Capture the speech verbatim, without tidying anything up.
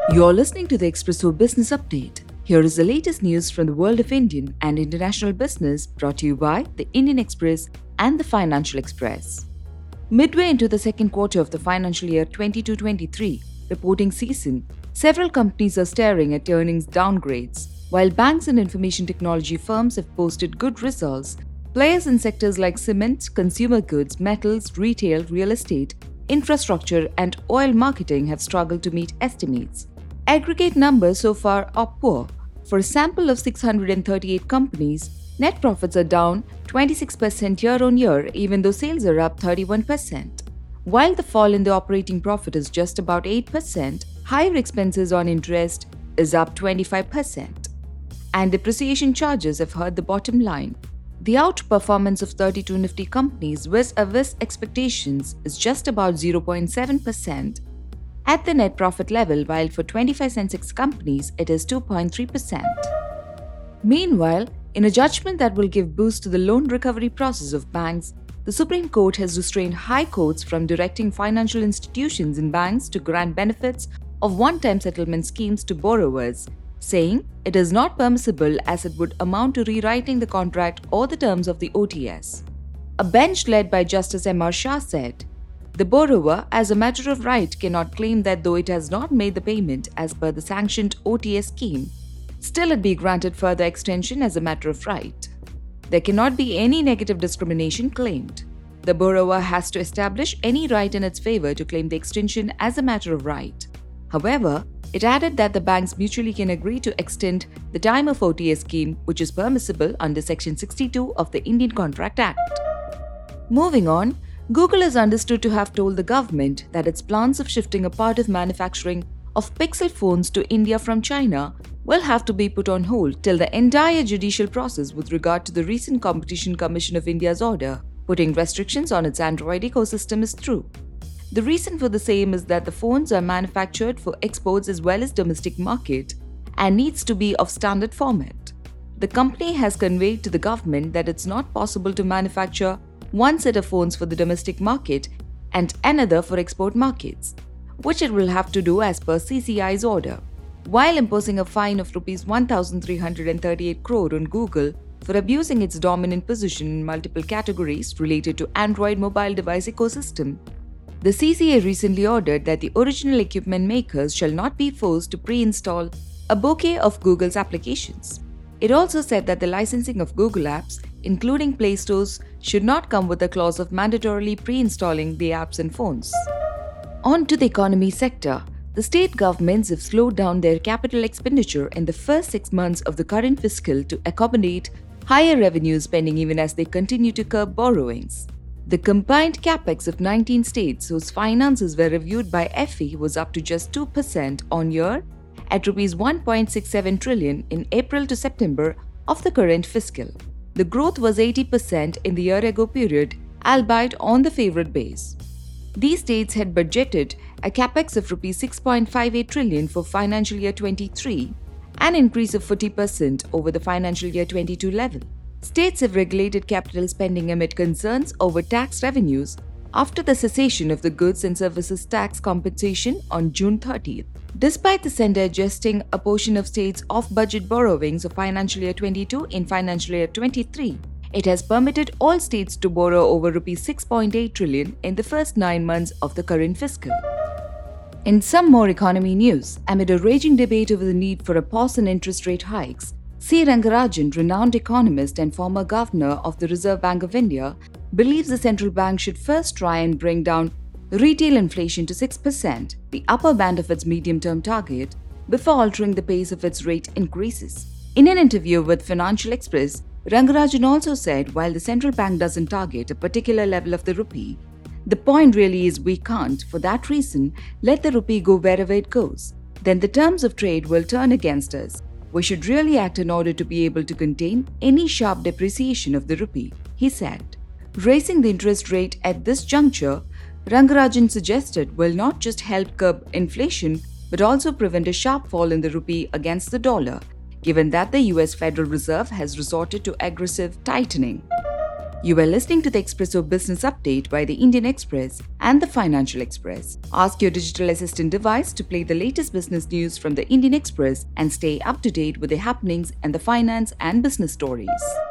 You're listening to the Expresso Business Update. Here is the latest news from the world of Indian and international business brought to you by the Indian Express and the Financial Express. Midway into the second quarter of the financial year twenty-two twenty-three reporting season, several companies are staring at earnings downgrades. While banks and information technology firms have posted good results, players in sectors like cement, consumer goods, metals, retail, real estate, infrastructure, and oil marketing have struggled to meet estimates. Aggregate numbers so far are poor. For a sample of six hundred thirty-eight companies, net profits are down twenty-six percent year-on-year, even though sales are up thirty-one percent. While the fall in the operating profit is just about eight percent, higher expenses on interest is up twenty-five percent. And depreciation charges have hurt the bottom line. The outperformance of thirty-two Nifty companies vis-a-vis expectations is just about zero point seven percent at the net profit level, while for twenty-five Sensex companies it is two point three percent. Meanwhile, in a judgment that will give boost to the loan recovery process of banks, the Supreme Court has restrained high courts from directing financial institutions and banks to grant benefits of one-time settlement schemes to borrowers, saying it is not permissible as it would amount to rewriting the contract or the terms of the O T S. A bench led by Justice M R Shah said, "The borrower, as a matter of right, cannot claim that though it has not made the payment as per the sanctioned O T S scheme, still it be granted further extension as a matter of right. There cannot be any negative discrimination claimed. The borrower has to establish any right in its favor to claim the extension as a matter of right." However, it added that the banks mutually can agree to extend the time of O T S scheme, which is permissible under Section sixty-two of the Indian Contract Act. Moving on, Google is understood to have told the government that its plans of shifting a part of manufacturing of Pixel phones to India from China will have to be put on hold till the entire judicial process with regard to the recent Competition Commission of India's order putting restrictions on its Android ecosystem is through. The reason for the same is that the phones are manufactured for exports as well as domestic market and needs to be of standard format. The company has conveyed to the government that it's not possible to manufacture one set of phones for the domestic market and another for export markets, which it will have to do as per C C I's order, while imposing a fine of rupees one thousand three hundred thirty-eight crore on Google for abusing its dominant position in multiple categories related to Android mobile device ecosystem. The C C A recently ordered that the original equipment makers shall not be forced to pre-install a bouquet of Google's applications. It also said that the licensing of Google apps, including Play Stores, should not come with a clause of mandatorily pre-installing the apps in phones. On to the economy sector. The state governments have slowed down their capital expenditure in the first six months of the current fiscal to accommodate higher revenue spending even as they continue to curb borrowings. The combined capex of nineteen states whose finances were reviewed by F E was up to just two percent on year at rupees one point six seven trillion in April to September of the current fiscal. The growth was eighty percent in the year-ago period, albeit on the favourite base. These states had budgeted a capex of rupees six point five eight trillion for financial year twenty-three, an increase of forty percent over the financial year twenty-two level. States have regulated capital spending amid concerns over tax revenues after the cessation of the goods and services tax compensation on June thirtieth. Despite the centre adjusting a portion of states' off-budget borrowings of financial year twenty-two in financial year twenty-three, it has permitted all states to borrow over rupees six point eight trillion in the first nine months of the current fiscal. In some more economy news, amid a raging debate over the need for a pause in interest rate hikes, C. Rangarajan, renowned economist and former governor of the Reserve Bank of India, believes the central bank should first try and bring down retail inflation to six percent, the upper band of its medium-term target, before altering the pace of its rate increases. In an interview with Financial Express, Rangarajan also said while the central bank doesn't target a particular level of the rupee, the point really is we can't, for that reason, let the rupee go wherever it goes. Then the terms of trade will turn against us. We should really act in order to be able to contain any sharp depreciation of the rupee, he said. Raising the interest rate at this juncture, Rangarajan suggested will not just help curb inflation but also prevent a sharp fall in the rupee against the dollar, given that the U S Federal Reserve has resorted to aggressive tightening. You are listening to the Expresso Business Update by the Indian Express and the Financial Express. Ask your digital assistant device to play the latest business news from the Indian Express and stay up to date with the happenings and the finance and business stories.